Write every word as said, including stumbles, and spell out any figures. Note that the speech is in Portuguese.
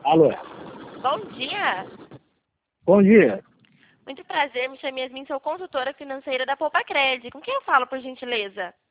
Alô, Bom dia. bom dia. Muito prazer, me chamo Yasmin, sou consultora financeira da Poupa Cred. Com quem eu falo, por gentileza?